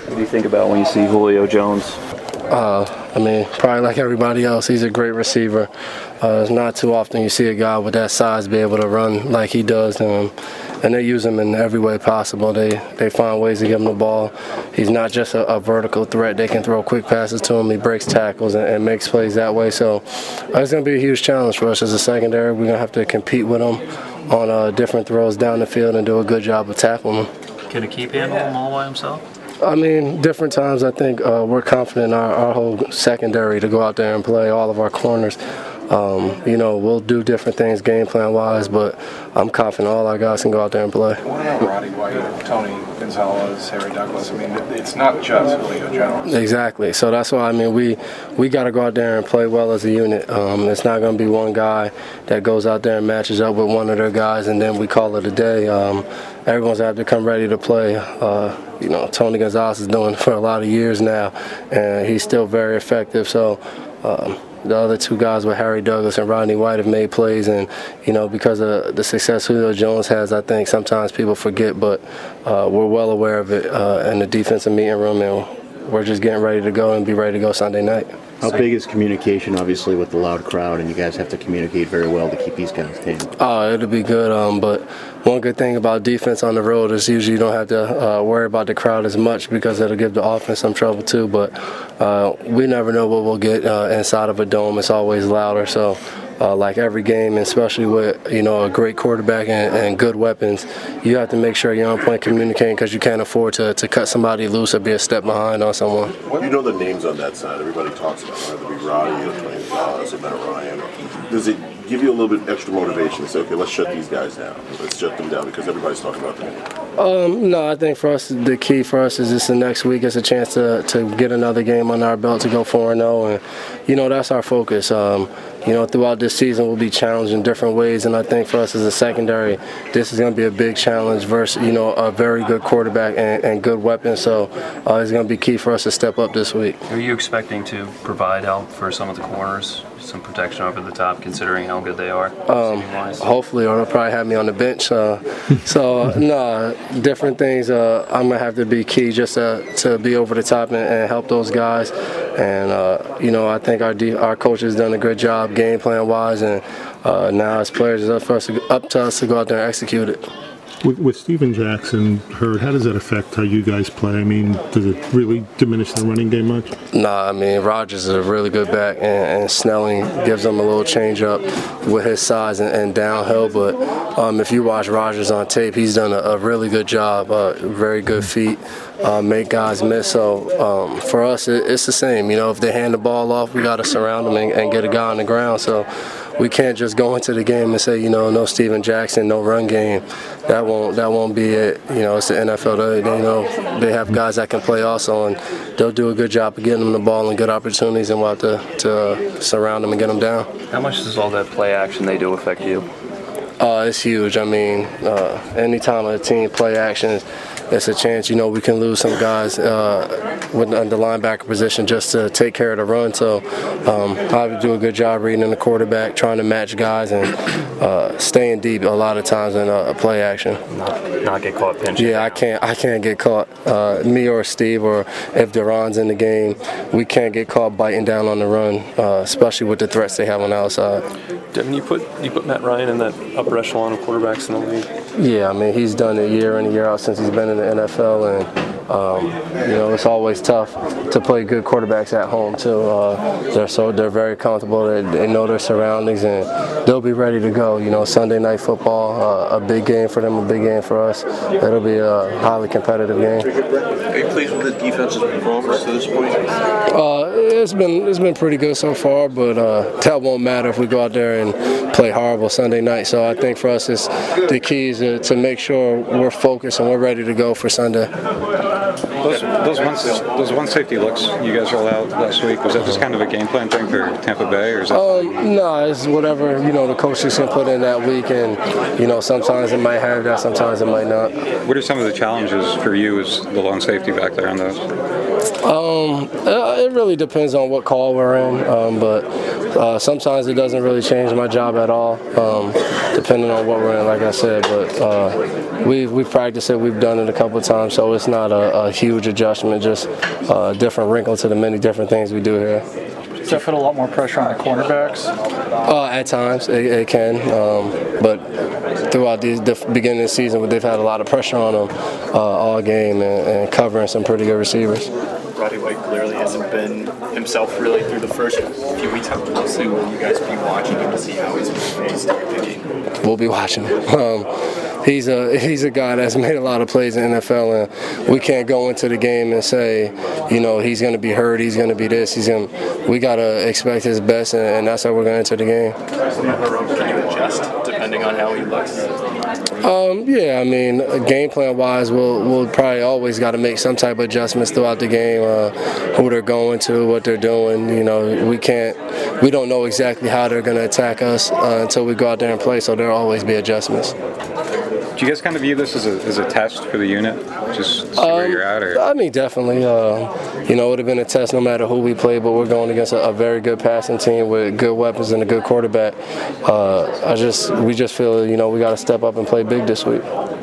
What do you think about when you see Julio Jones? I mean, probably like everybody else, he's a great receiver. It's not too often you see a guy with that size be able to run like he does, and they use him in every way possible. They find ways to give him the ball. He's not just a vertical threat. They can throw quick passes to him. He breaks tackles and makes plays that way. So it's going to be a huge challenge for us as a secondary. We're going to have to compete with him on different throws down the field and do a good job of tackling him. Can Aqib handle him all by himself? I mean, different times I think we're confident in our whole secondary to go out there and play, all of our corners. We'll do different things game plan wise, but I'm confident all our guys can go out there and play. What about Roddy White, Tony Gonzalez, Harry Douglas? I mean, it's not just Julio Jones. Exactly. So that's why, I mean, we got to go out there and play well as a unit. It's not going to be one guy that goes out there and matches up with one of their guys and then we call it a day. Everyone's have to come ready to play. Tony Gonzalez is doing it for a lot of years now, and he's still very effective. So the other two guys with Harry Douglas and Rodney White have made plays, and because of the success Julio Jones has, I think sometimes people forget, but we're well aware of it in the defensive meeting room, and we're just getting ready to go and be ready to go Sunday night. How big is communication, obviously, with the loud crowd, and you guys have to communicate very well to keep these guys tame? Oh, it'll be good, but one good thing about defense on the road is usually you don't have to worry about the crowd as much because it'll give the offense some trouble too, but we never know what we'll get inside of a dome. It's always louder, so like every game, especially with a great quarterback and good weapons, you have to make sure you're on point communicating because you can't afford to cut somebody loose or be a step behind on someone. You know the names on that side. Everybody talks about it, whether it be Roddy or Tony Gonzalez or Matt Ryan. Does it give you a little bit extra motivation to say, okay, let's shut these guys down. Let's shut them down because everybody's talking about them? No, I think for us, the key for us is just the next week is a chance to get another game under our belt to go 4-0, and that's our focus. Throughout this season we'll be challenged in different ways, and I think for us as a secondary, this is going to be a big challenge versus a very good quarterback and good weapons. So it's going to be key for us to step up this week. Are you expecting to provide help for some of the corners, some protection over the top, considering how good they are? Hopefully, or they'll probably have me on the bench. Different things. I'm gonna have to be key just to be over the top and help those guys. And I think our coach has done a good job game plan wise, and now as players, it's up to us to go out there and execute it. With Steven Jackson hurt, how does that affect how you guys play? I mean, does it really diminish the running game much? Nah, I mean, Rodgers is a really good back, and Snelling gives him a little change up with his size and downhill. But if you watch Rodgers on tape, he's done a really good job, very good feet, make guys miss. So for us, it's the same. If they hand the ball off, we got to surround them and get a guy on the ground. So we can't just go into the game and say, no Steven Jackson, no run game. That won't be it. It's the NFL. They know they have guys that can play also, and they'll do a good job of getting them the ball and good opportunities, and we'll have to surround them and get them down. How much does all that play action they do affect you? It's huge. I mean, anytime a team play action, it's a chance, we can lose some guys with the linebacker position just to take care of the run. So I have to do a good job reading the quarterback, trying to match guys, and staying deep a lot of times in play action. Not get caught pinching. Yeah, I can't get caught. Me or Steve, or if Duran's in the game, we can't get caught biting down on the run, especially with the threats they have on the outside. Devin, you put Matt Ryan in that upper echelon of quarterbacks in the league. Yeah, I mean, he's done it year in and year out since he's been in the NFL, and it's always tough to play good quarterbacks at home too. They're very comfortable. They know their surroundings, and they'll be ready to go. Sunday night football, a big game for them, a big game for us. It'll be a highly competitive game. Are you pleased with the defense's performance to this point? It's been pretty good so far, but that won't matter if we go out there and play horrible Sunday night. So I think for us, the key is to make sure we're focused and we're ready to go for Sunday. Those one safety looks you guys rolled out last week, was that just kind of a game plan thing for Tampa Bay, or is that? No, it's whatever the coaches can put in that week, and sometimes it might have that, sometimes it might not. What are some of the challenges for you as the lone safety back there on those? It really depends on what call we're in, but Sometimes it doesn't really change my job at all, depending on what we're in, like I said. But we've practiced it, we've done it a couple of times, so it's not a huge adjustment, just a different wrinkle to the many different things we do here. Does that put a lot more pressure on the cornerbacks? At times, it can. But throughout the beginning of the season, they've had a lot of pressure on them all game and covering some pretty good receivers. Roddy White clearly hasn't been himself really through the first few weeks. How closely will you guys be watching him to see how he's start picking? We'll be watching him. He's a guy that's made a lot of plays in the NFL, and we can't go into the game and say, he's going to be hurt, he's going to be this, we got to expect his best, and that's how we're going to enter the game. Can you adjust depending on how he looks? Yeah, I mean, game plan wise, we'll probably always got to make some type of adjustments throughout the game, who they're going to, what they're doing. We don't know exactly how they're going to attack us until we go out there and play, so there'll always be adjustments. Do you guys kind of view this as a test for the unit, just to see where you're at? Or? I mean, definitely. It would have been a test no matter who we play, but we're going against a very good passing team with good weapons and a good quarterback. We just feel, we got to step up and play big this week.